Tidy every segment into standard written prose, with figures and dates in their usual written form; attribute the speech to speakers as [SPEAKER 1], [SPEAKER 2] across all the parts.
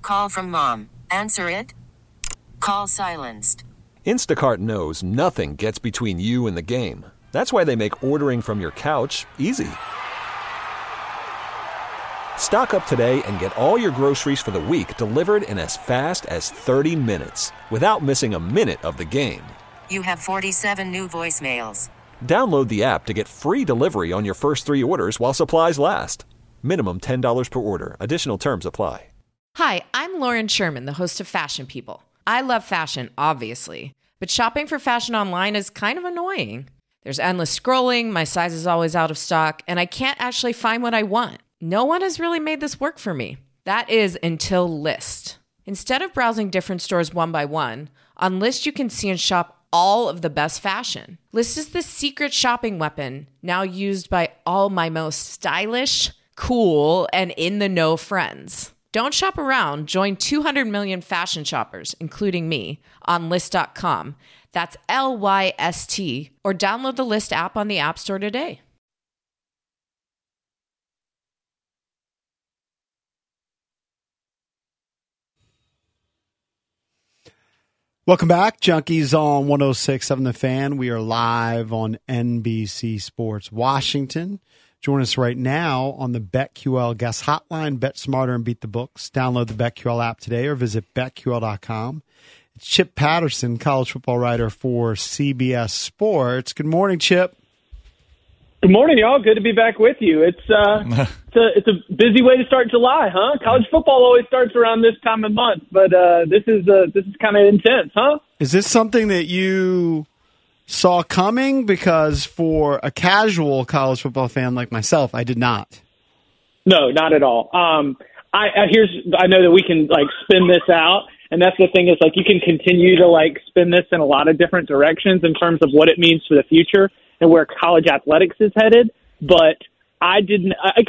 [SPEAKER 1] Call from mom. Answer it. Call silenced.
[SPEAKER 2] Instacart knows nothing gets between you and the game. That's why they make ordering from your couch easy. Stock up today and get all your groceries for the week delivered in as fast as 30 minutes without missing a minute of the game.
[SPEAKER 1] You have 47 new voicemails.
[SPEAKER 2] Download the app to get free delivery on your first 3 orders while supplies last. Minimum $10 per order. Additional terms apply.
[SPEAKER 3] Hi, I'm Lauren Sherman, the host of Fashion People. I love fashion, obviously, but shopping for fashion online is kind of annoying. There's endless scrolling, my size is always out of stock, and I can't actually find what I want. No one has really made this work for me. That is until Lyst. Instead of browsing different stores one by one, on Lyst you can see and shop all of the best fashion. Lyst is the secret shopping weapon now used by all my most stylish, cool, and in-the-know friends. Don't shop around. Join 200 million fashion shoppers, including me, on Lyst.com. That's Lyst, or download the Lyst app on the App Store today.
[SPEAKER 4] Welcome back, Junkies on 106.7 The Fan. We are live on NBC Sports Washington. Join us right now on the BetQL guest hotline. Bet smarter and beat the books. Download the BetQL app today or visit BetQL.com. It's Chip Patterson, college football writer for CBS Sports. Good morning, Chip.
[SPEAKER 5] Good morning, y'all. Good to be back with you. It's a busy way to start July, huh? College football always starts around this time of month, but this is kind of intense, huh?
[SPEAKER 4] Is this something that you saw coming? Because for a casual college football fan like myself, I did not.
[SPEAKER 5] No, not at all. I know that we can spin this out, and that's the thing is you can continue to spin this in a lot of different directions in terms of what it means for the future and where college athletics is headed. But I did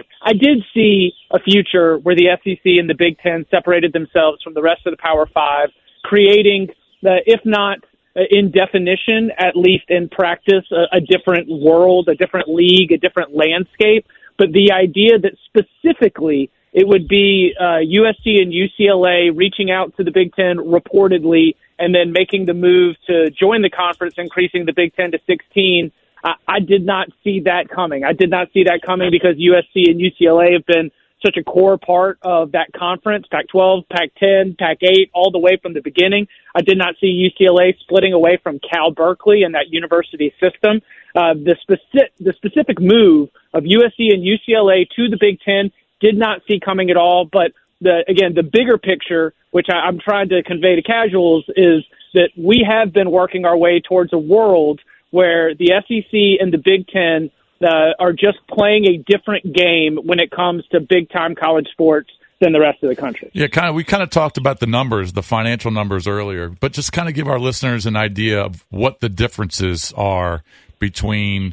[SPEAKER 5] see a future where the SEC and the Big Ten separated themselves from the rest of the Power Five, creating if not in definition, at least in practice, a different world, a different league, a different landscape. But the idea that specifically it would be USC and UCLA reaching out to the Big Ten reportedly and then making the move to join the conference, increasing the Big Ten to 16, I did not see that coming. I did not see that coming because USC and UCLA have been such a core part of that conference, Pac-12, Pac-10, Pac-8, all the way from the beginning. I did not see UCLA splitting away from Cal Berkeley and that university system. The specific move of USC and UCLA to the Big Ten did not see coming at all. But the bigger picture, which I'm trying to convey to casuals, is that we have been working our way towards a world where the SEC and the Big Ten are just playing a different game when it comes to big-time college sports than the rest of the country.
[SPEAKER 6] Yeah, we kind of talked about the numbers, the financial numbers earlier, but just kind of give our listeners an idea of what the differences are between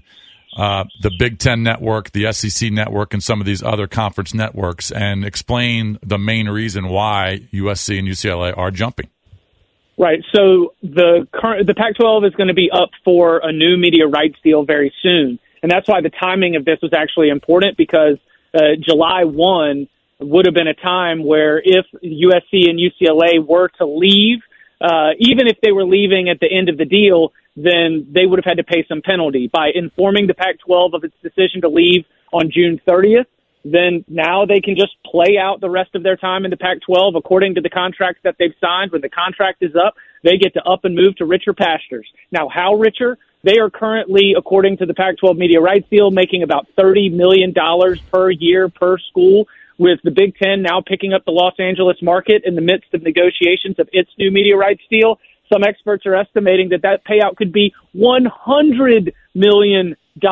[SPEAKER 6] the Big Ten network, the SEC network, and some of these other conference networks, and explain the main reason why USC and UCLA are jumping.
[SPEAKER 5] Right. So the Pac-12 is going to be up for a new media rights deal very soon. And that's why the timing of this was actually important, because July 1 would have been a time where if USC and UCLA were to leave, even if they were leaving at the end of the deal, then they would have had to pay some penalty. By informing the Pac-12 of its decision to leave on June 30th, then now they can just play out the rest of their time in the Pac-12 according to the contracts that they've signed. When the contract is up, they get to up and move to richer pastures. Now, how richer? They are currently, according to the Pac-12 media rights deal, making about $30 million per year per school, with the Big Ten now picking up the Los Angeles market in the midst of negotiations of its new media rights deal. Some experts are estimating that payout could be $100 million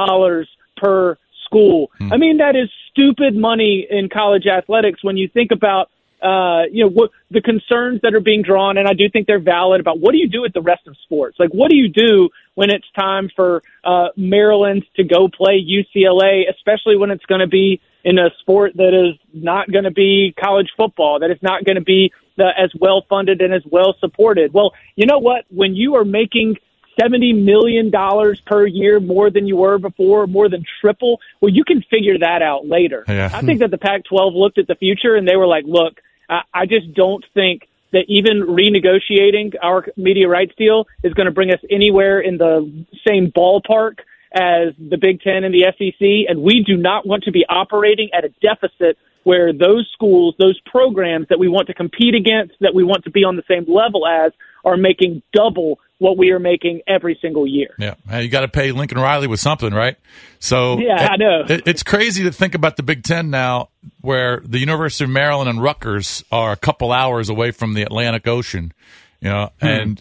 [SPEAKER 5] per school. I mean, that is stupid money in college athletics when you think about what the concerns that are being drawn, and I do think they're valid, about what do you do with the rest of sports? What do you do when it's time for Maryland to go play UCLA, especially when it's going to be in a sport that is not going to be college football, that is not going to be as well-funded and as well-supported? Well, you know what? When you are making $70 million per year more than you were before, more than triple, well, you can figure that out later.
[SPEAKER 6] Yeah.
[SPEAKER 5] I think that the Pac-12 looked at the future and they were like, look, I just don't think that even renegotiating our media rights deal is going to bring us anywhere in the same ballpark as the Big Ten and the SEC. And we do not want to be operating at a deficit where those schools, those programs that we want to compete against, that we want to be on the same level as, are making double what we are making every single year.
[SPEAKER 6] Yeah, you got to pay Lincoln Riley with something, right? So
[SPEAKER 5] yeah, I know.
[SPEAKER 6] It's crazy to think about the Big Ten now, where the University of Maryland and Rutgers are a couple hours away from the Atlantic Ocean, and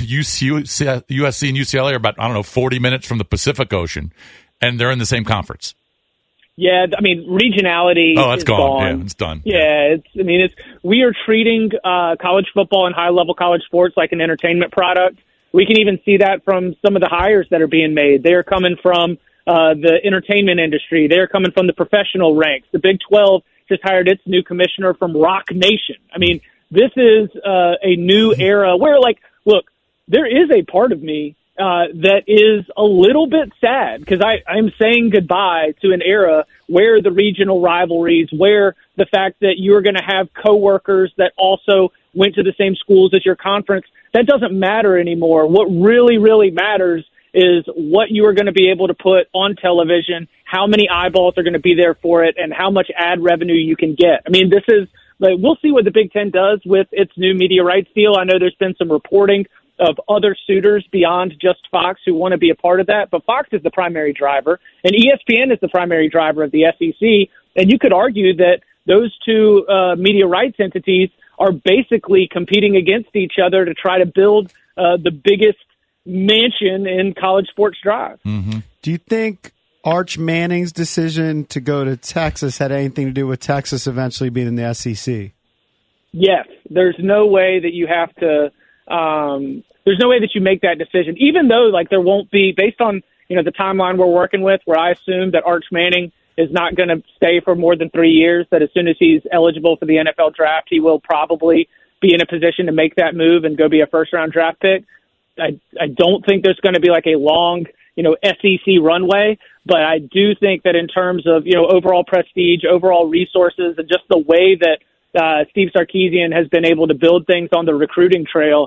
[SPEAKER 6] USC and UCLA are about, 40 minutes from the Pacific Ocean, and they're in the same conference.
[SPEAKER 5] Yeah, I mean, regionality is gone.
[SPEAKER 6] Yeah, it's done.
[SPEAKER 5] Yeah, we are treating college football and high-level college sports like an entertainment product. We can even see that from some of the hires that are being made. They're coming from the entertainment industry. They're coming from the professional ranks. The Big 12 just hired its new commissioner from Rock Nation. I mean, this is a new era where, look, there is a part of me that is a little bit sad because I'm saying goodbye to an era where the regional rivalries, where the fact that you're going to have coworkers that also went to the same schools as your conference, that doesn't matter anymore. What really, really matters is what you are going to be able to put on television, how many eyeballs are going to be there for it, and how much ad revenue you can get. I mean, we'll see what the Big Ten does with its new media rights deal. I know there's been some reporting of other suitors beyond just Fox who want to be a part of that. But Fox is the primary driver, and ESPN is the primary driver of the SEC. And you could argue that those two media rights entities are basically competing against each other to try to build the biggest mansion in college sports drive.
[SPEAKER 6] Mm-hmm.
[SPEAKER 4] Do you think Arch Manning's decision to go to Texas had anything to do with Texas eventually being in the SEC?
[SPEAKER 5] Yes. There's no way that you have to there's no way that you make that decision, even though there won't be, based on the timeline we're working with, where I assume that Arch Manning is not going to stay for more than 3 years, that as soon as he's eligible for the NFL draft, he will probably be in a position to make that move and go be a first-round draft pick. I don't think there's going to be a long, SEC runway, but I do think that in terms of, overall prestige, overall resources, and just the way that Steve Sarkisian has been able to build things on the recruiting trail,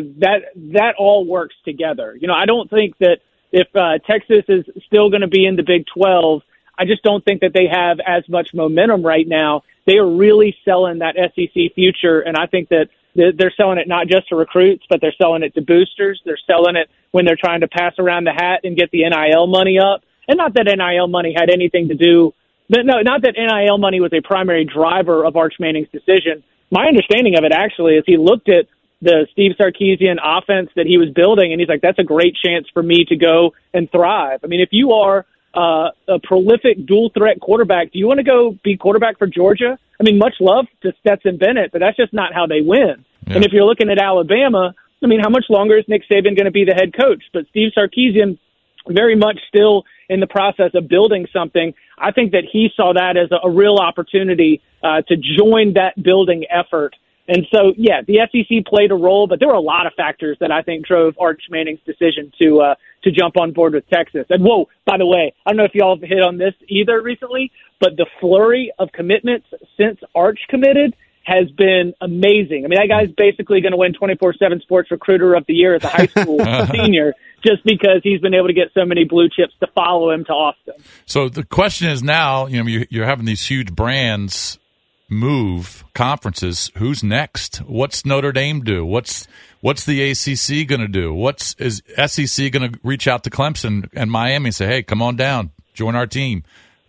[SPEAKER 5] that all works together. I don't think that if Texas is still going to be in the Big 12, I just don't think that they have as much momentum right now. They are really selling that SEC future, and I think that they're selling it not just to recruits, but they're selling it to boosters. They're selling it when they're trying to pass around the hat and get the NIL money up. And not that NIL money had anything to do – not that NIL money was a primary driver of Arch Manning's decision. My understanding of it, actually, is he looked at the Steve Sarkisian offense that he was building, and he's like, that's a great chance for me to go and thrive. I mean, if you are a prolific dual-threat quarterback, do you want to go be quarterback for Georgia? I mean, much love to Stetson Bennett, but that's just not how they win. Yeah. And if you're looking at Alabama, I mean, how much longer is Nick Saban going to be the head coach? But Steve Sarkisian, very much still in the process of building something. I think that he saw that as a real opportunity to join that building effort. And so, yeah, the SEC played a role, but there were a lot of factors that I think drove Arch Manning's decision to jump on board with Texas. And, whoa, by the way, I don't know if y'all have hit on this either recently, but the flurry of commitments since Arch committed has been amazing. I mean, that guy's basically going to win 24/7 Sports Recruiter of the Year as a high school senior just because he's been able to get so many blue chips to follow him to Austin.
[SPEAKER 6] So the question is now, you're having these huge brands move conferences. Who's next? What's Notre Dame do? What's the ACC going to do? Is SEC going to reach out to Clemson and Miami and say, hey, come on down, join our team?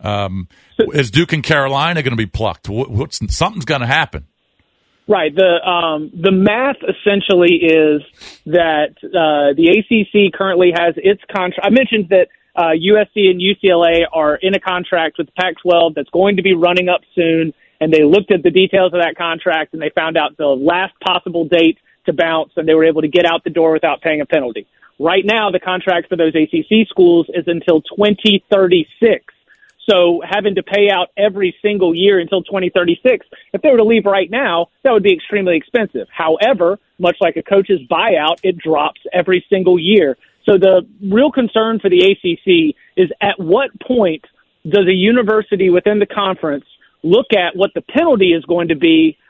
[SPEAKER 6] Is Duke and Carolina going to be plucked? Something's going to happen.
[SPEAKER 5] Right. The math essentially is that the ACC currently has its contract. I mentioned that USC and UCLA are in a contract with the Pac-12 that's going to be running up soon, and they looked at the details of that contract and they found out the last possible date to bounce, and they were able to get out the door without paying a penalty. Right now, the contract for those ACC schools is until 2036. So having to pay out every single year until 2036, if they were to leave right now, that would be extremely expensive. However, much like a coach's buyout, it drops every single year. So the real concern for the ACC is at what point does a university within the conference look at what the penalty is going to be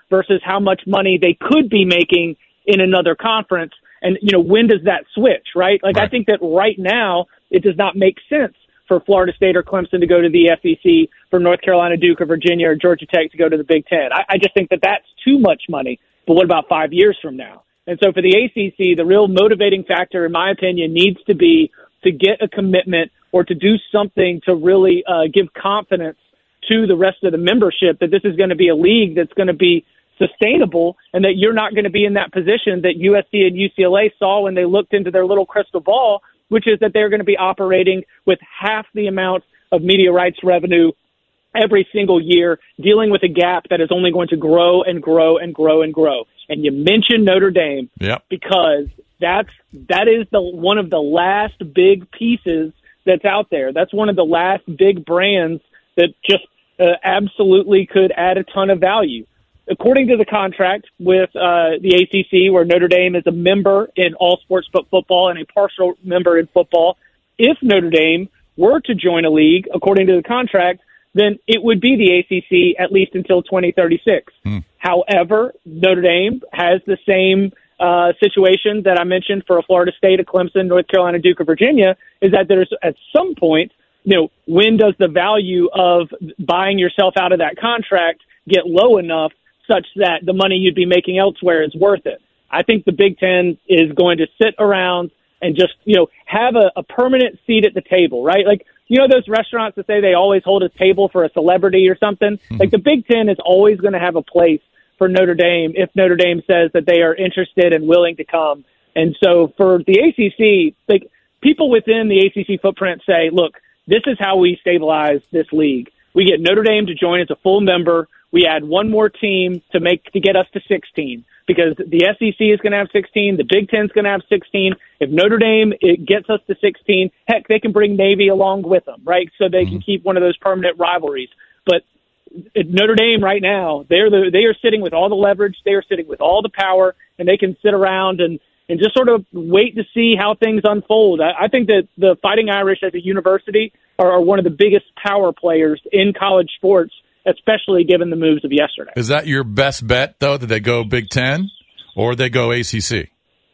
[SPEAKER 5] versus how much money they could be making in another conference. And, when does that switch, right? Like,
[SPEAKER 6] right.
[SPEAKER 5] I think that right now it does not make sense for Florida State or Clemson to go to the SEC, for North Carolina, Duke, or Virginia, or Georgia Tech to go to the Big Ten. I just think that that's too much money. But what about 5 years from now? And so for the ACC, the real motivating factor, in my opinion, needs to be to get a commitment or to do something to really give confidence to the rest of the membership that this is going to be a league that's going to be sustainable, and that you're not going to be in that position that USC and UCLA saw when they looked into their little crystal ball, which is that they're going to be operating with half the amount of media rights revenue every single year, dealing with a gap that is only going to grow and grow and grow and grow. And you mentioned Notre Dame because that is one of the last big pieces that's out there. That's one of the last big brands that just absolutely could add a ton of value. According to the contract with the ACC, where Notre Dame is a member in all sports but football and a partial member in football, if Notre Dame were to join a league, according to the contract, then it would be the ACC at least until 2036. However, Notre Dame has the same situation that I mentioned for a Florida State, a Clemson, North Carolina, Duke, or Virginia, is that there's at some point, when does the value of buying yourself out of that contract get low enough such that the money you'd be making elsewhere is worth it? I think the Big Ten is going to sit around and just, have a permanent seat at the table, right? Like, those restaurants that say they always hold a table for a celebrity or something? Like, the Big Ten is always going to have a place for Notre Dame if Notre Dame says that they are interested and willing to come. And so for the ACC, like, people within the ACC footprint say, look, this is how we stabilize this league. We get Notre Dame to join as a full member. We add one more team to get us to 16, because the SEC is going to have 16. The Big Ten is going to have 16. If Notre Dame gets us to 16, heck, they can bring Navy along with them, right? So they can keep one of those permanent rivalries. But at Notre Dame right now, they are sitting with all the leverage. They are sitting with all the power, and they can sit around and just sort of wait to see how things unfold. I think that the Fighting Irish as a university are one of the biggest power players in college sports, especially given the moves of yesterday.
[SPEAKER 6] Is that your best bet, though, that they go Big Ten or they go ACC?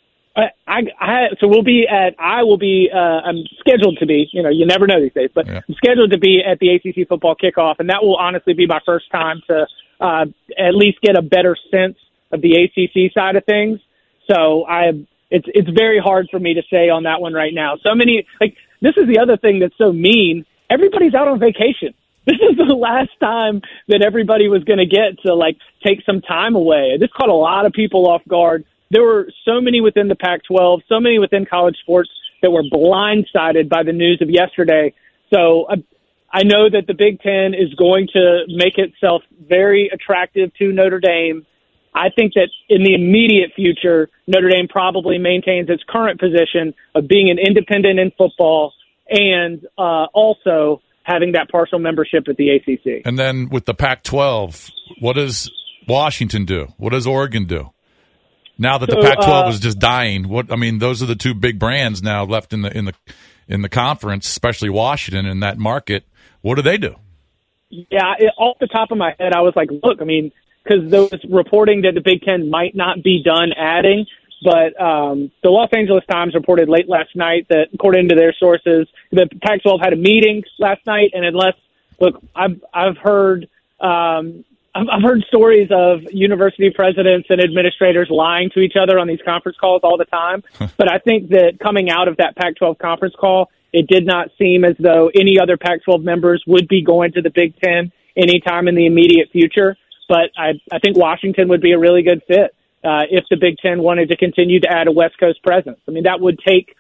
[SPEAKER 6] I'm scheduled to be, you never know these days, but I'm scheduled to be at the ACC football kickoff, and that will honestly be my first time to at least get a better sense of the ACC side of things. So it's very hard for me to say on that one right now. This is the other thing that's so mean. Everybody's out on vacation. This is the last time that everybody was going to get to take some time away. This caught a lot of people off guard. There were so many within the Pac-12, so many within college sports that were blindsided by the news of yesterday. So I know that the Big Ten is going to make itself very attractive to Notre Dame. I think that in the immediate future, Notre Dame probably maintains its current position of being an independent in football and also having that partial membership at the ACC. And then with the Pac-12, what does Washington do? What does Oregon do? Now that the Pac-12 is just dying, those are the two big brands now left in the conference, especially Washington in that market. What do they do?
[SPEAKER 5] Yeah, off the top of my head, I was like, look, because there was reporting that the Big Ten might not be done adding, but the Los Angeles Times reported late last night that, according to their sources, the Pac-12 had a meeting last night, and I've heard stories of university presidents and administrators lying to each other on these conference calls all the time. But I think that coming out of that Pac-12 conference call, it did not seem as though any other Pac-12 members would be going to the Big Ten anytime in the immediate future. But I think Washington would be a really good fit if the Big Ten wanted to continue to add a West Coast presence. That would take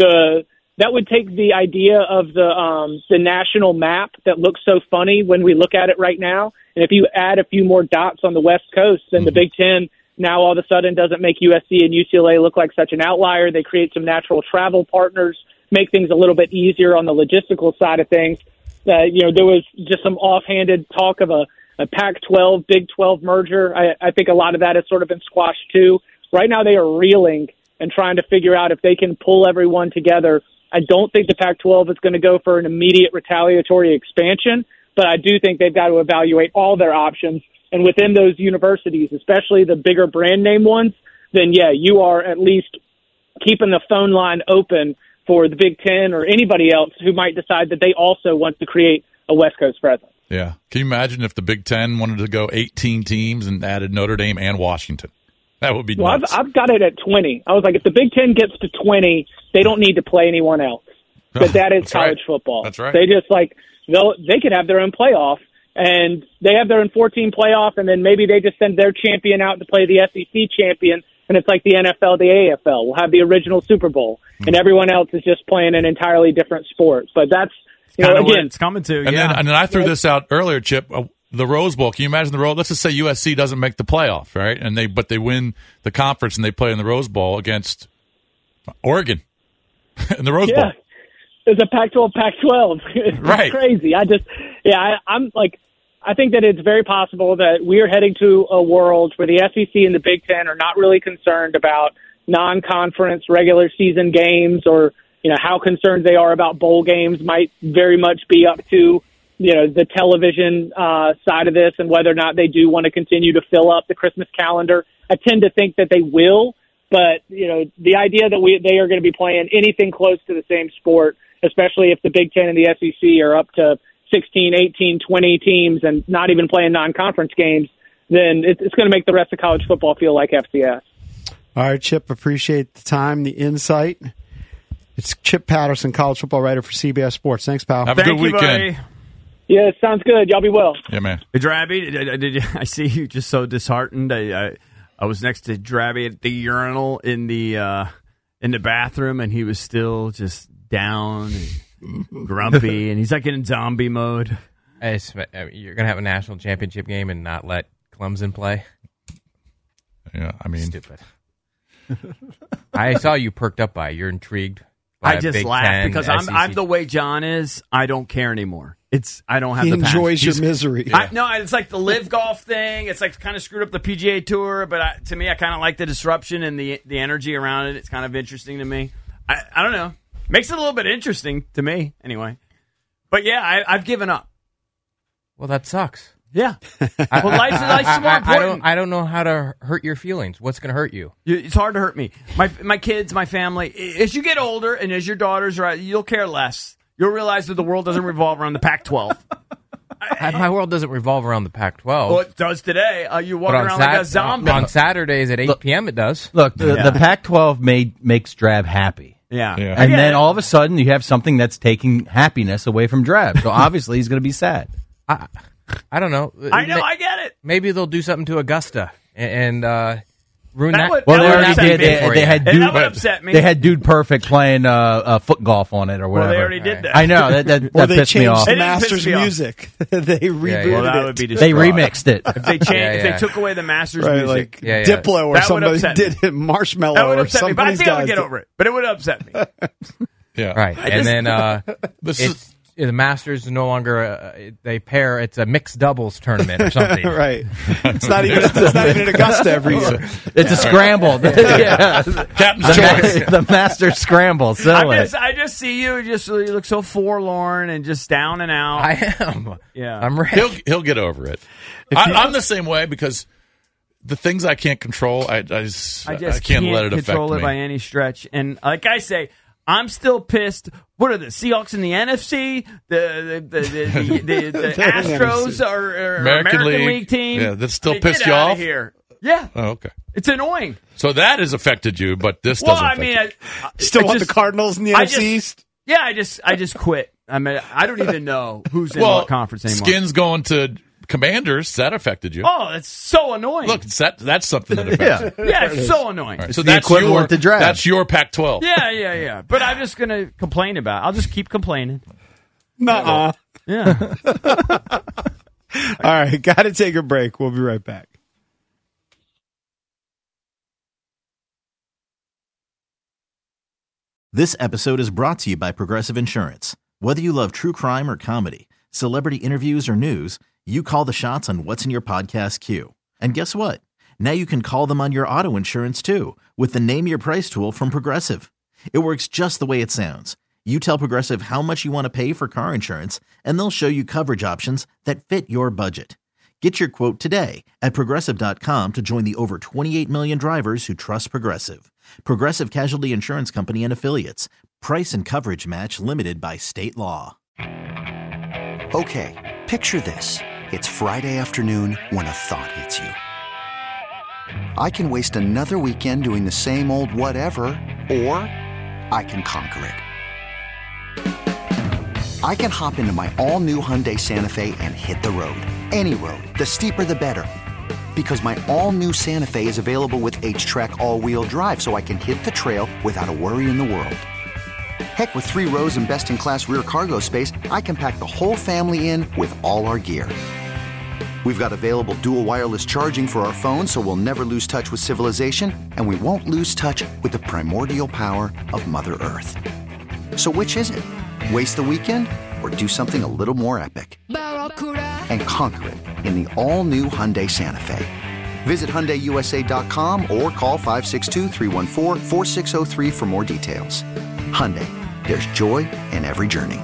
[SPEAKER 5] the idea of the national map that looks so funny when we look at it right now. And if you add a few more dots on the West Coast, then the Big Ten now all of a sudden doesn't make USC and UCLA look like such an outlier. They create some natural travel partners, make things a little bit easier on the logistical side of things. There was just some offhanded talk of a Pac-12, Big 12 merger. I think a lot of that has sort of been squashed too. Right now they are reeling and trying to figure out if they can pull everyone together. I don't think the Pac-12 is going to go for an immediate retaliatory expansion, but I do think they've got to evaluate all their options and within those universities, especially the bigger brand name ones, then yeah, you are at least keeping the phone line open for the Big Ten or anybody else who might decide that they also want to create a West Coast presence.
[SPEAKER 6] Yeah. Can you imagine if the Big Ten wanted to go 18 teams and added Notre Dame and Washington? That would be nuts.
[SPEAKER 5] I've got it at 20. I was like, if the Big Ten gets to 20, they don't need to play anyone else. But that is college football.
[SPEAKER 6] That's right.
[SPEAKER 5] They just they could have their own playoff, and they have their own 14 playoff, and then maybe they just send their champion out to play the SEC champion, and it's like the NFL, the AFL. We'll have the original Super Bowl, and everyone else is just playing an entirely different sport. But that's, again,
[SPEAKER 4] it's coming to.
[SPEAKER 6] And then I threw this out earlier, Chip. The Rose Bowl. Can you imagine the Rose? Let's just say USC doesn't make the playoff, right? But they win the conference and they play in the Rose Bowl against Oregon in the Rose Bowl.
[SPEAKER 5] It's a Pac-12, Pac-12. It's
[SPEAKER 6] right.
[SPEAKER 5] Crazy. I'm like, I think that it's very possible that we are heading to a world where the SEC and the Big Ten are not really concerned about non-conference regular season games, or how concerned they are about bowl games might very much be up to the television side of this, and whether or not they do want to continue to fill up the Christmas calendar. I tend to think that they will, but the idea that they are going to be playing anything close to the same sport, especially if the Big Ten and the SEC are up to 16, 18, 20 teams and not even playing non-conference games, then it's going to make the rest of college football feel like FCS.
[SPEAKER 4] All right, Chip, appreciate the time, the insight. It's Chip Patterson, college football writer for CBS Sports. Thanks, pal.
[SPEAKER 6] Have a good weekend.
[SPEAKER 4] Buddy.
[SPEAKER 5] Yeah, sounds good. Y'all be well.
[SPEAKER 6] Yeah, man.
[SPEAKER 7] Hey, Drabby, I see you just so disheartened. I was next to Drabby at the urinal in the bathroom, and he was still just down and grumpy, and he's like in zombie mode.
[SPEAKER 8] You're going to have a national championship game and not let Clemson play?
[SPEAKER 6] Yeah, I mean.
[SPEAKER 8] Stupid. I saw you perked up by it. You're intrigued by
[SPEAKER 7] I just
[SPEAKER 8] Big
[SPEAKER 7] laughed
[SPEAKER 8] Ten,
[SPEAKER 7] because
[SPEAKER 8] SEC.
[SPEAKER 7] I'm the way John is. I don't care anymore. I don't have
[SPEAKER 4] he
[SPEAKER 7] the passion.
[SPEAKER 4] enjoys your misery.
[SPEAKER 7] No, it's like the live golf thing. It's like kind of screwed up the PGA Tour, but to me, I kind of like the disruption and the energy around it. It's kind of interesting to me. I don't know. Makes it a little bit interesting to me, anyway. But yeah, I've given up.
[SPEAKER 8] Well, that sucks.
[SPEAKER 7] Yeah. Well, life's more important.
[SPEAKER 8] I don't know how to hurt your feelings. What's going to hurt you?
[SPEAKER 7] It's hard to hurt me. My kids, my family. As you get older and as your daughters are, you'll care less. You'll realize that the world doesn't revolve around the Pac-12.
[SPEAKER 8] My world doesn't revolve around the Pac-12.
[SPEAKER 7] Well, it does today. You walk around like a zombie.
[SPEAKER 8] On Saturdays at 8 p.m. it does.
[SPEAKER 9] Look, the Pac-12 makes Drab happy.
[SPEAKER 7] Yeah.
[SPEAKER 9] And then all of a sudden you have something that's taking happiness away from Drab. So obviously he's going to be sad.
[SPEAKER 8] I don't know.
[SPEAKER 7] I know, I get it.
[SPEAKER 8] Maybe they'll do something to Augusta and ruin that.
[SPEAKER 9] Well, they already did. They had Dude.
[SPEAKER 7] That would upset me.
[SPEAKER 9] They had Dude Perfect playing foot golf on it or whatever.
[SPEAKER 7] Well, they already did that.
[SPEAKER 9] I know that
[SPEAKER 4] Or they
[SPEAKER 9] pissed me off.
[SPEAKER 4] changed the Masters music. They rebooted
[SPEAKER 7] Well, that
[SPEAKER 4] it.
[SPEAKER 7] would be
[SPEAKER 9] They remixed it.
[SPEAKER 7] If they changed, if they took away the Masters music,
[SPEAKER 4] like Diplo or
[SPEAKER 7] That would
[SPEAKER 4] somebody
[SPEAKER 7] upset
[SPEAKER 4] did it, Marshmallow
[SPEAKER 7] that would
[SPEAKER 4] or
[SPEAKER 7] upset me.
[SPEAKER 4] some
[SPEAKER 7] But I
[SPEAKER 4] of these
[SPEAKER 7] think I would
[SPEAKER 4] guys.
[SPEAKER 7] get over it. But it would upset me.
[SPEAKER 6] Yeah.
[SPEAKER 8] Right. And then the Masters is no longer they pair. It's a mixed doubles tournament or something.
[SPEAKER 4] Right. It's not even in Augusta every year.
[SPEAKER 9] It's a scramble.
[SPEAKER 6] Captain's choice.
[SPEAKER 9] The Master Scramble.
[SPEAKER 7] I just see you. You look so forlorn and just down and out.
[SPEAKER 8] I am.
[SPEAKER 7] Yeah.
[SPEAKER 8] I'm ready.
[SPEAKER 6] He'll get over it. I'm the same way because the things I can't control, I just can't let it affect
[SPEAKER 7] control it
[SPEAKER 6] me.
[SPEAKER 7] by any stretch. And like I say, I'm still pissed. What are the Seahawks in the NFC? The Astros are American League team.
[SPEAKER 6] Yeah, that still
[SPEAKER 7] Get
[SPEAKER 6] pissed you
[SPEAKER 7] outta
[SPEAKER 6] off?
[SPEAKER 7] here. Yeah.
[SPEAKER 6] Oh, okay.
[SPEAKER 7] It's annoying.
[SPEAKER 6] So that has affected you, but this doesn't affect you.
[SPEAKER 4] Still want the Cardinals in the NFC East?
[SPEAKER 7] Yeah, I just quit. I mean, I don't even know who's in what conference anymore.
[SPEAKER 6] Skins going to Commanders, that affected you.
[SPEAKER 7] Oh, that's so annoying.
[SPEAKER 6] Look, that's something that affects you.
[SPEAKER 7] Yeah, it's so annoying.
[SPEAKER 6] Right, so that's your Pac-12.
[SPEAKER 7] Yeah. But I'm just going to complain about it. I'll just keep complaining.
[SPEAKER 4] Nuh-uh.
[SPEAKER 7] Yeah.
[SPEAKER 4] All right, got to take a break. We'll be right back.
[SPEAKER 10] This episode is brought to you by Progressive Insurance. Whether you love true crime or comedy, celebrity interviews or news, you call the shots on what's in your podcast queue. And guess what? Now you can call them on your auto insurance too with the Name Your Price tool from Progressive. It works just the way it sounds. You tell Progressive how much you want to pay for car insurance, and they'll show you coverage options that fit your budget. Get your quote today at Progressive.com to join the over 28 million drivers who trust Progressive. Progressive Casualty Insurance Company and Affiliates. Price and coverage match limited by state law.
[SPEAKER 11] Okay, picture this. It's Friday afternoon when a thought hits you. I can waste another weekend doing the same old whatever, or I can conquer it. I can hop into my all-new Hyundai Santa Fe and hit the road. Any road. The steeper, the better. Because my all-new Santa Fe is available with H-Track all-wheel drive, so I can hit the trail without a worry in the world. Heck, with 3 rows and best-in-class rear cargo space, I can pack the whole family in with all our gear. We've got available dual wireless charging for our phones, so we'll never lose touch with civilization, and we won't lose touch with the primordial power of Mother Earth. So which is it? Waste the weekend or do something a little more epic? And conquer it in the all-new Hyundai Santa Fe. Visit HyundaiUSA.com or call 562-314-4603 for more details. Hyundai, there's joy in every journey.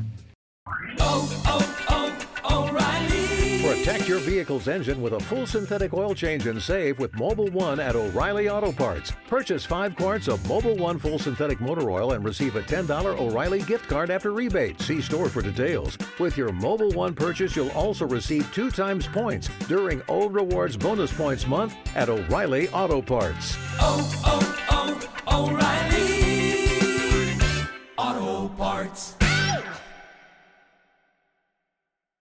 [SPEAKER 12] Protect your vehicle's engine with a full synthetic oil change and save with Mobil 1 at O'Reilly Auto Parts. Purchase 5 quarts of Mobil 1 full synthetic motor oil and receive a $10 O'Reilly gift card after rebate. See store for details. With your Mobil 1 purchase, you'll also receive 2 times points during O Rewards Bonus Points Month at O'Reilly Auto Parts.
[SPEAKER 13] O'Reilly Auto Parts.